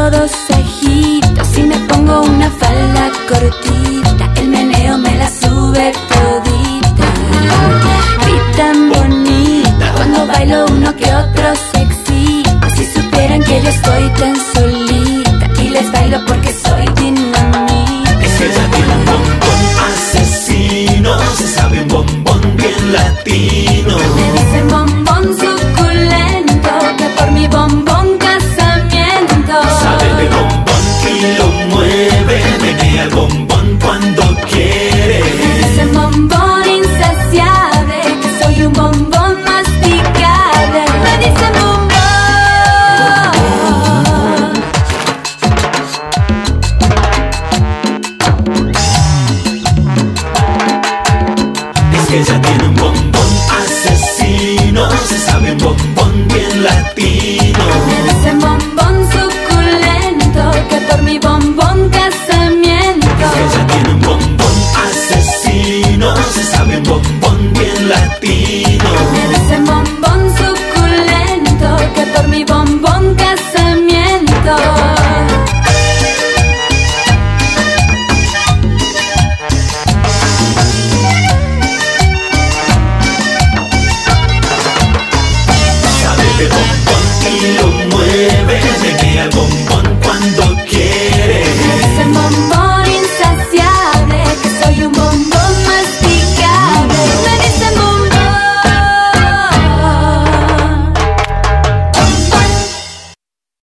todo se agita. Si me pongo una falda cortita, el meneo me la sube todita. Gritan bonita cuando bailo, uno que otro se excita. Si supieran que yo estoy tan solita y les bailo porque soy dinamita. Es que ella tiene un bombón asesino, se sabe un bombón bien latino. Me dicen bombón suculento, que por mi bombón casamiento. Sabe de bombón y lo mueve, menea el bombón cuando quiere. Me dicen bombón insaciable, que soy un bombón masticable. Me dicen bombón. Es que ella tiene un bombón asesino, se sabe un bombón bien latino. Me dicen bombón suculento, que por mi bombón casamiento. Es que ella tiene un bombón asesino, se sabe un bombón bien latino. Me dicen bombón suculento, que por mi bombón casamiento. Sabe de bombón y lo mueve,